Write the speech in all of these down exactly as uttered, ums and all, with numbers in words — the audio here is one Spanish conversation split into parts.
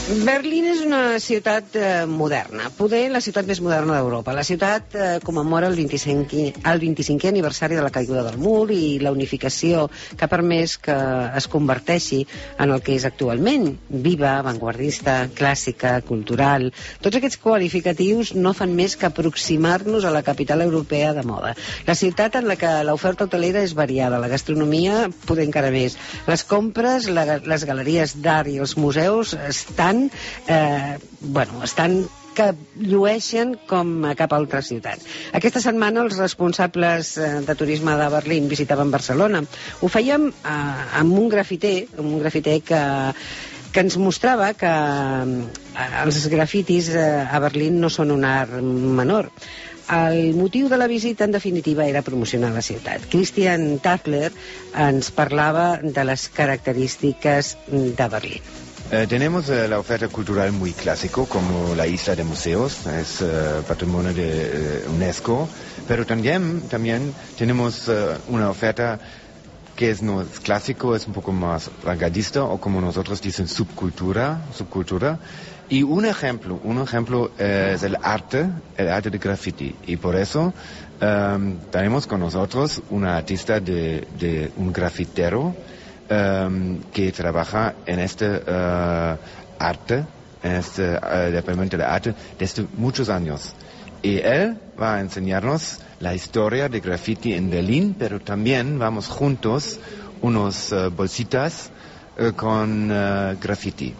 Berlín és una ciutat eh, moderna, poder la ciutat més moderna d'Europa. La ciutat eh, commemora el vint-i-cinquè el vint-i-cinquè aniversari de la caiguda del mur i la unificació que ha permès que es converteixi en el que és actualment, viva, avantguardista, clàssica, cultural. Tots aquests qualificatius no fan més que aproximar-nos a la capital europea de moda. La ciutat en la que l'oferta hotelera és variada, la gastronomia poder encara més. Les compres, la, les galeries d'art i els museus estan Eh, bueno, estan que llueixen com a cap altra ciutat. Aquesta setmana els responsables de turisme de Berlín visitaven Barcelona. Ho fèiem eh, amb un grafiter, amb un grafiter que que ens mostrava que eh, els grafitis eh, a Berlín no són un art menor. El motiu de la visita, en definitiva, era promocionar la ciutat. Christian Tadler ens parlava de les característiques de Berlín. Eh, tenemos eh, la oferta cultural muy clásico, como la isla de museos, es eh, patrimonio de eh, UNESCO, pero también, también tenemos eh, una oferta que es, no es clásico, es un poco más vanguardista, o como nosotros dicen, subcultura, subcultura. Y un ejemplo, un ejemplo eh, es el arte, el arte de graffiti. Y por eso eh, tenemos con nosotros una artista de, de un grafitero, Um, que trabaja en este uh, arte, en este uh, departamento de arte desde muchos años. Y él va a enseñarnos la historia de graffiti en Berlín, pero también vamos juntos unos uh, bolsitas uh, con uh, graffiti.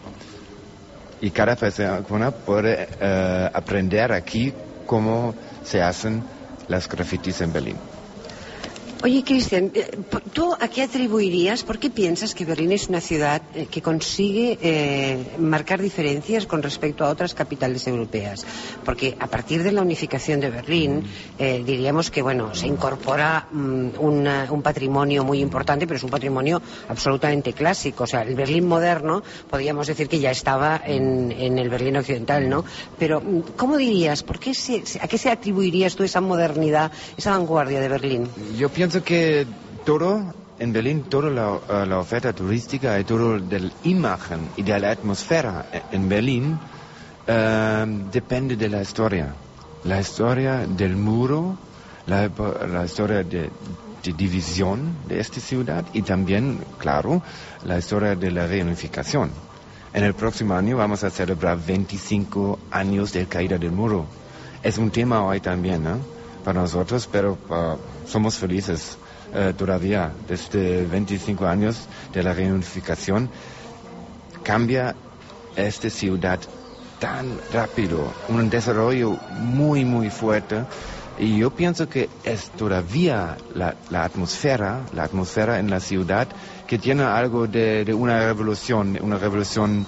Y cada persona puede uh, aprender aquí cómo se hacen las grafitis en Berlín. Oye, Cristian, ¿tú a qué atribuirías, por qué piensas que Berlín es una ciudad que consigue eh, marcar diferencias con respecto a otras capitales europeas? Porque a partir de la unificación de Berlín, eh, diríamos que, bueno, se incorpora um, una, un patrimonio muy importante, pero es un patrimonio absolutamente clásico. O sea, el Berlín moderno, podríamos decir que ya estaba en, en el Berlín occidental, ¿no? Pero, ¿cómo dirías, por qué se, a qué se atribuirías tú esa modernidad, esa vanguardia de Berlín? Yo pienso que todo en Berlín, toda la, la oferta turística y todo de la imagen y de la atmósfera en Berlín uh, depende de la historia. La historia del muro, la, la historia de, de división de esta ciudad y también, claro, la historia de la reunificación. En el próximo año vamos a celebrar veinticinco años de caída del muro. Es un tema hoy también, ¿no? Para nosotros, pero uh, somos felices uh, todavía. Desde veinticinco años de la reunificación cambia esta ciudad tan rápido, un desarrollo muy muy fuerte, y yo pienso que es todavía la, la atmósfera, la atmósfera en la ciudad que tiene algo de, de una revolución, una revolución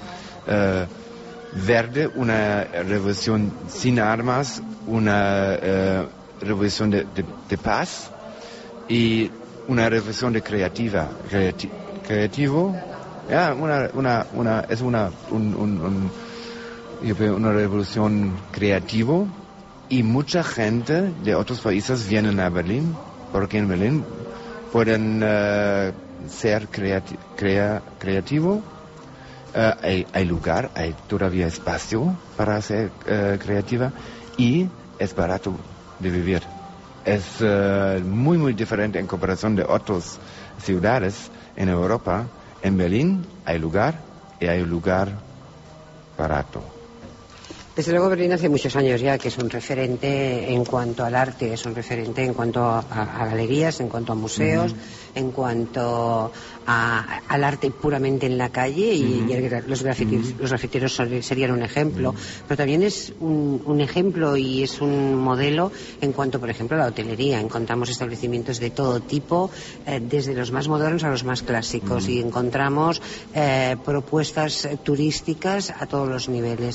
uh, verde, una revolución sin armas, una uh, revolución de, de, de paz y una revolución de creativa, creati, creativo, ya, una, una, una, es una, un, un, un, yo creo una revolución creativa, y mucha gente de otros países vienen a Berlín, porque en Berlín pueden uh, ser creati, crea, creativo, uh, hay, hay lugar, hay todavía espacio para ser uh, creativa, y es barato de vivir. Es uh, muy muy diferente en comparación de otras ciudades en Europa. En Berlín hay lugar y hay lugar barato. Desde luego Berlín hace muchos años ya que es un referente en cuanto al arte, es un referente en cuanto a, a galerías, en cuanto a museos, uh-huh. en cuanto a, al arte puramente en la calle, y, uh-huh. y el, los, grafitis, uh-huh. los grafiteros son, serían un ejemplo, uh-huh. pero también es un, un ejemplo y es un modelo en cuanto, por ejemplo, a la hotelería. Encontramos establecimientos de todo tipo, eh, desde los más modernos a los más clásicos, uh-huh. y encontramos eh, propuestas turísticas a todos los niveles.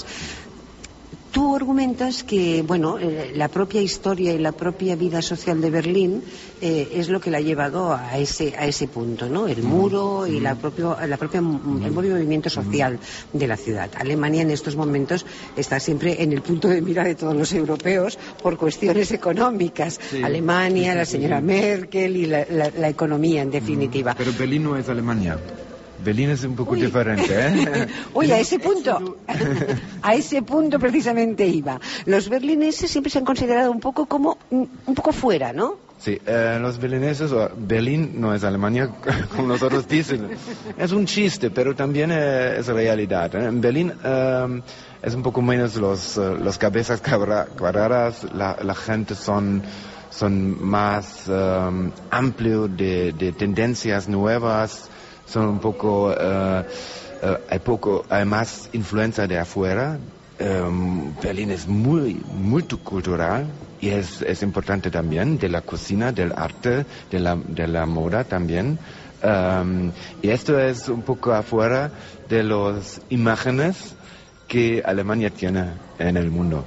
Tú argumentas que, bueno, eh, la propia historia y la propia vida social de Berlín eh, es lo que la ha llevado a ese a ese punto, ¿no? El muro y la propio, la propia el propio movimiento social de la ciudad. Alemania en estos momentos está siempre en el punto de mira de todos los europeos por cuestiones económicas. Sí, Alemania, sí, sí, la señora sí. Merkel y la, la, la economía, en definitiva. Pero Berlín no es Alemania. Berlín es un poco Uy. diferente, ¿eh? Uy, a ese punto, a ese punto precisamente iba. Los berlineses siempre se han considerado un poco como, un poco fuera, ¿no? Sí, eh, los berlineses, Berlín no es Alemania, como nosotros dicen. Es un chiste, pero también eh, es realidad. ¿eh? En Berlín eh, es un poco menos los, uh, los cabezas cuadradas, la, la gente son, son más um, amplio de, de tendencias nuevas, son un poco, uh, uh, hay poco, hay más influencia de afuera. Um, Berlín es muy multicultural y es, es importante también de la cocina, del arte, de la, de la moda también. Um, y esto es un poco afuera de las imágenes que Alemania tiene en el mundo.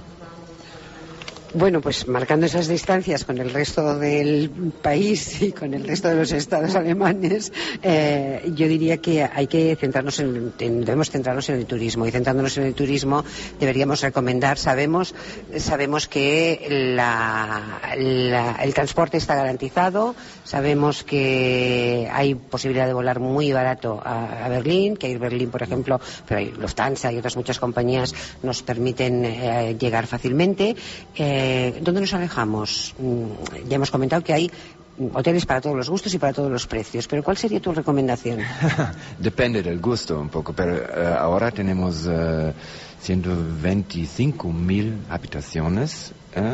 Bueno, pues marcando esas distancias con el resto del país y con el resto de los estados alemanes, eh, yo diría que hay que centrarnos en, en, debemos centrarnos en el turismo, y centrándonos en el turismo deberíamos recomendar, sabemos, sabemos que la, la, el transporte está garantizado, sabemos que hay posibilidad de volar muy barato a, a Berlín, que Air Berlin, por ejemplo, pero hay Lufthansa y otras muchas compañías nos permiten eh, llegar fácilmente. Eh, Eh, ¿Dónde nos alejamos? Mm, ya hemos comentado que hay hoteles para todos los gustos y para todos los precios, pero ¿cuál sería tu recomendación? Depende del gusto un poco, pero uh, ahora tenemos uh, ciento veinticinco mil habitaciones,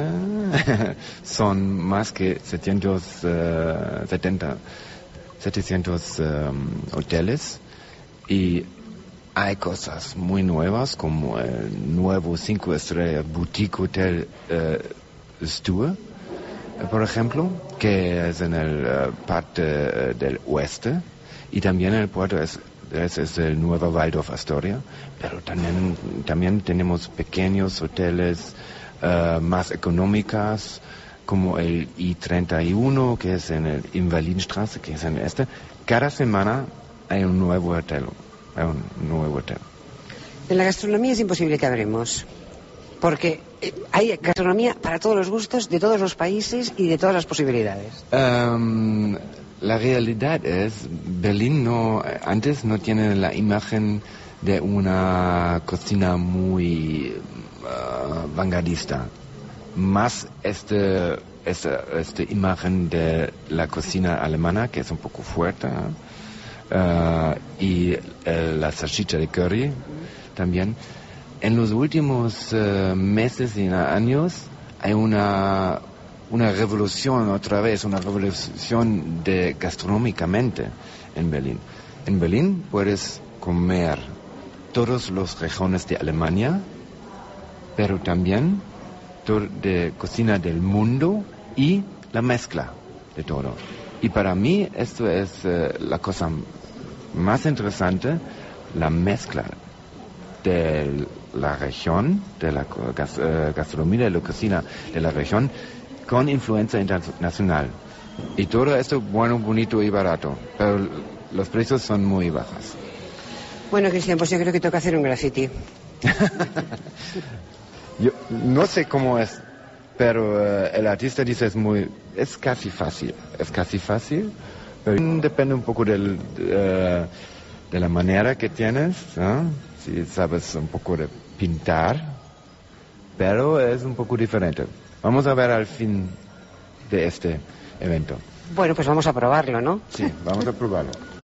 uh, son más que setecientos setenta, setecientos um, hoteles, y hay cosas muy nuevas como el nuevo cinco estrellas Boutique Hotel uh, Stur, uh, por ejemplo, que es en el uh, parte uh, del oeste, y también el puerto es, es, es el nuevo Waldorf Astoria, pero también, también tenemos pequeños hoteles uh, más económicos, como el I treinta y uno, que es en el Invalidenstraße, que es en el este. Cada semana hay un nuevo hotel. un nuevo hotel. En la gastronomía es imposible que hablemos, porque hay gastronomía para todos los gustos, de todos los países y de todas las posibilidades. Um, la realidad es, Berlín no, antes no tiene la imagen de una cocina muy uh, vanguardista, más este, esta, esta imagen de la cocina alemana, que es un poco fuerte, ¿no? Uh, y uh, la salchicha de curry también. En los últimos uh, meses y años hay una, una revolución otra vez, una revolución de gastronómicamente en Berlín. En Berlín puedes comer todas las regiones de Alemania, pero también de cocina del mundo y la mezcla de todo. Y para mí esto es uh, la cosa más interesante, la mezcla de la región, de la gas, uh, gastronomía, de la cocina de la región, con influencia internacional. Y todo esto bueno, bonito y barato, pero los precios son muy bajos. Bueno, Cristian, pues yo creo que toca hacer un graffiti. Yo no sé cómo es, pero uh, el artista dice es muy, es casi fácil, es casi fácil, pero depende un poco del, uh, de la manera que tienes, ¿no? Si sabes un poco de pintar, pero es un poco diferente. Vamos a ver al fin de este evento. Bueno, pues vamos a probarlo, ¿no? Sí, vamos a probarlo.